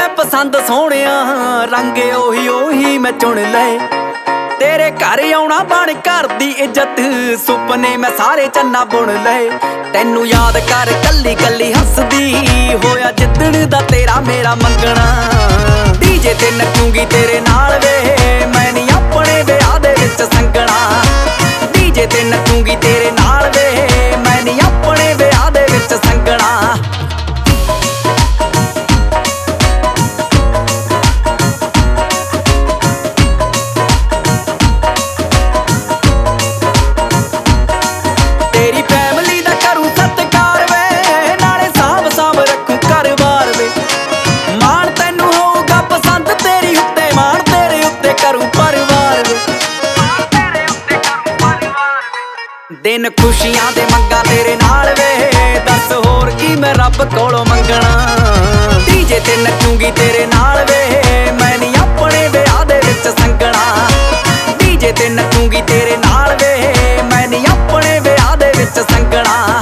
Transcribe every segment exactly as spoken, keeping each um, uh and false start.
ਮੈਂ ਪਸੰਦ ਸੋਹਣਿਆ ਰੰਗ ਉਹੀ ਉਹੀ ਮੈਂ ਚੁਣ ਲਏ। ਤੇਰੇ ਘਰ ਆਉਣਾ ਬਣ ਘਰ ਦੀ ਇੱਜ਼ਤ, ਸੁਪਨੇ ਮੈਂ ਸਾਰੇ ਚੰਨਾ ਬੁਣ ਲਏ। ਤੈਨੂੰ ਯਾਦ ਕਰ ਕੱਲੀ ਕੱਲੀ ਹੱਸਦੀ ਹੋਇਆ ਜਿੱਦਣ ਦਾ ਤੇਰਾ ਮੇਰਾ ਮੰਗਣਾ। ਡੀਜੇ ਤੇ ਨੱਚੂਗੀ ਤੇਰੇ ਨਾਲ ਵੇ ਮੈਂ ਨੀ ਆਪਣੇ ਵਿਆਹ ਦੇ ਵਿੱਚ ਸੰਗਣਾ। ਡੀਜੇ ਤੇ ਨੱਚੂਗੀ ਤੇਰੇ ਨਾਲ ਵੇ ਮੈਂ ਨੀ ਆਪਣੇ ਵਿਆਹ ਦੇ ਵਿੱਚ ਸੰਗਣਾ। ਦਿਨ ਖੁਸ਼ੀਆਂ ਦੇ ਮੰਗਾ ਤੇਰੇ ਨਾਲ ਵੇ, ਦੱਸ ਹੋਰ ਕੀ ਮੈਂ ਰੱਬ ਕੋਲੋਂ ਮੰਗਣਾ। ਡੀਜੇ ਤੇ ਨੱਚੂਗੀ ਤੇਰੇ ਨਾਲ ਵੇ ਮੈਂ ਨੀ ਆਪਣੇ ਵਿਆਹ ਦੇ ਵਿੱਚ ਸੰਗਣਾ। ਡੀਜੇ ਤੇ ਨੱਚੂਗੀ ਤੇਰੇ ਨਾਲ ਵੇ ਮੈਂ ਨੀ ਆਪਣੇ ਵਿਆਹ ਦੇ ਵਿੱਚ ਸੰਗਣਾ।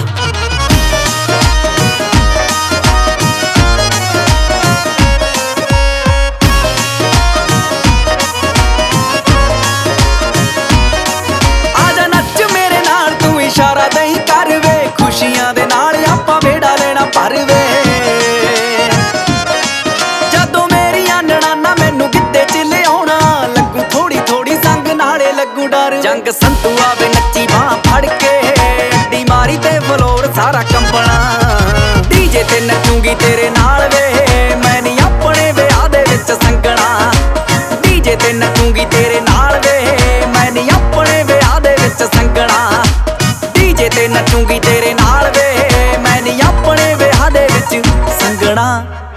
ਇਸ਼ਾਰਾ ਦਈ ਕਰ ਵੇ ਖੁਸ਼ੀਆਂ ਦੇ ਨਾਲ ਆਪਾਂ ਵੇੜਾ ਲੈਣਾ ਭਰ ਵੇ। ਜਦੋਂ ਮੇਰੀਆਂ ਨਣਾਨਾਂ ਮੈਨੂੰ ਗਿੱਧੇ ਚ ਲਿਆਉਣਾ ਲੱਗੂ ਥੋੜੀ ਥੋੜੀ ਸੰਗ ਨਾਲੇ ਲੱਗੂ ਡਰ। ਜੰਗ ਸੰਤੂ ਆਵੇ ਨੱਚੀ ਬਾਂਹ ਫੜ ਕੇ ਅੱਡੀ ਮਾਰੀ ਤੇ ਫਲੋਰ ਸਾਰਾ ਕੰਬਣਾ। ਡੀਜੇ ਤੇ ਨੱਚੂਗੀ ਤੇਰੇ ਨਾਲ ਵੇ ਮੈਂ ਨੀ ਆਪਣੇ ਵਿਆਹ ਦੇ ਵਿੱਚ ਸੰਗਣਾ। ਡੀਜੇ ਤੇ ਨੱਚੂਗੀ ਤੇਰੇ ਨਾਲ ਵੇ ਮੈਂ ਨੀ ਆਪਣੇ ਵਿਆਹ ਦੇ ਵਿੱਚ ਸੰਗਣਾ। ਡੀਜੇ ਤੇ ਨੱਚੂਗੀ ਤੇਰੇ ਨਾਲ ਵੇ ਮੈਂ ਨੀ ਆਪਣੇ ਵਿਆਹ ਦੇ ਵਿੱਚ ਸੰਗਣਾ।